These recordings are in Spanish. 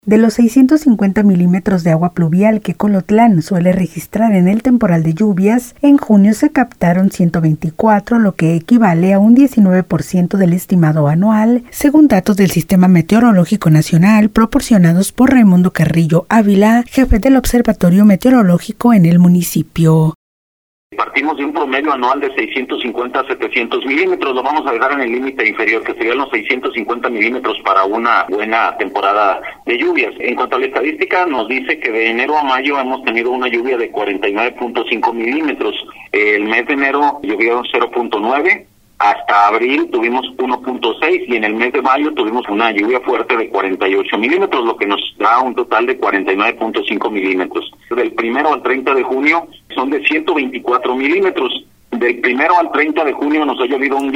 De los 650 milímetros de agua pluvial que Colotlán suele registrar en el temporal de lluvias, en junio se captaron 124, lo que equivale a un 19% del estimado anual, según datos del Sistema Meteorológico Nacional proporcionados por Raimundo Carrillo Ávila, jefe del Observatorio Meteorológico en el municipio. Partimos de un promedio anual de 650 a 700 milímetros, lo vamos a dejar en el límite inferior, que serían los 650 milímetros para una buena temporada de lluvias. En cuanto a la estadística, nos dice que de enero a mayo hemos tenido una lluvia de 49.5 milímetros. El mes de enero llovió 0.9, hasta abril tuvimos 1.6 y en el mes de mayo tuvimos una lluvia fuerte de 48 milímetros, lo que nos da un total de 49.5 milímetros. Del 1 al 30 de junio son de 124 milímetros. Del 1 al 30 de junio nos ha llovido un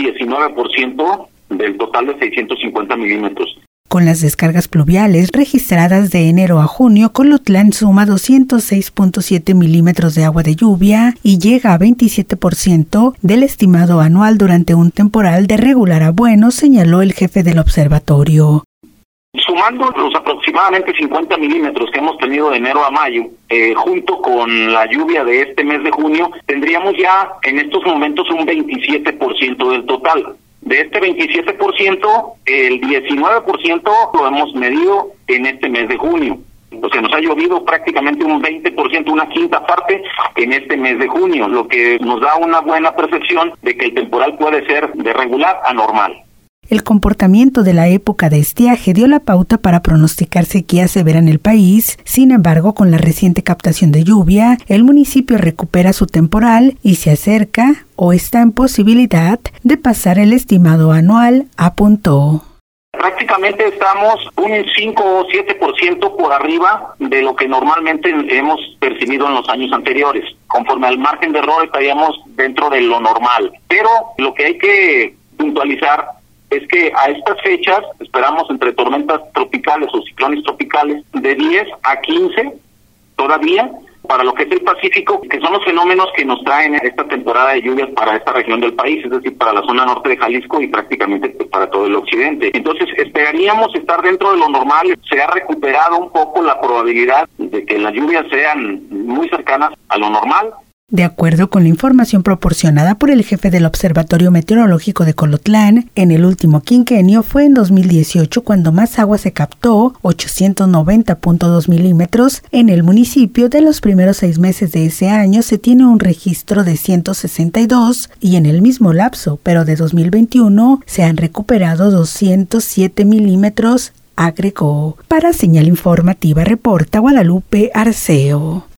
19% del total de 650 milímetros. Con las descargas pluviales registradas de enero a junio, Colotlán suma 206.7 milímetros de agua de lluvia y llega a 27% del estimado anual durante un temporal de regular a bueno, señaló el jefe del observatorio. Sumando los aproximadamente 50 milímetros que hemos tenido de enero a mayo, junto con la lluvia de este mes de junio, tendríamos ya en estos momentos un 27% del total. De este 27%, el 19% lo hemos medido en este mes de junio. O sea, nos ha llovido prácticamente un 20%, una quinta parte en este mes de junio, lo que nos da una buena percepción de que el temporal puede ser de regular a normal. El comportamiento de la época de estiaje dio la pauta para pronosticar sequía severa en el país. Sin embargo, con la reciente captación de lluvia, el municipio recupera su temporal y se acerca o está en posibilidad de pasar el estimado anual, apuntó. Prácticamente estamos un 5 o 7% por arriba de lo que normalmente hemos percibido en los años anteriores. Conforme al margen de error estaríamos dentro de lo normal. Pero lo que hay que puntualizar es que a estas fechas esperamos entre tormentas tropicales o ciclones tropicales de 10 a 15 todavía para lo que es el Pacífico, que son los fenómenos que nos traen esta temporada de lluvias para esta región del país, es decir, para la zona norte de Jalisco y prácticamente para todo el occidente. Entonces esperaríamos estar dentro de lo normal. Se ha recuperado un poco la probabilidad de que las lluvias sean muy cercanas a lo normal. De acuerdo con la información proporcionada por el jefe del Observatorio Meteorológico de Colotlán, en el último quinquenio fue en 2018 cuando más agua se captó, 890.2 milímetros. En el municipio, de los primeros 6 meses de ese año se tiene un registro de 162 y en el mismo lapso, pero de 2021, se han recuperado 207 milímetros, agregó. Para Señal Informativa reporta Guadalupe Arceo.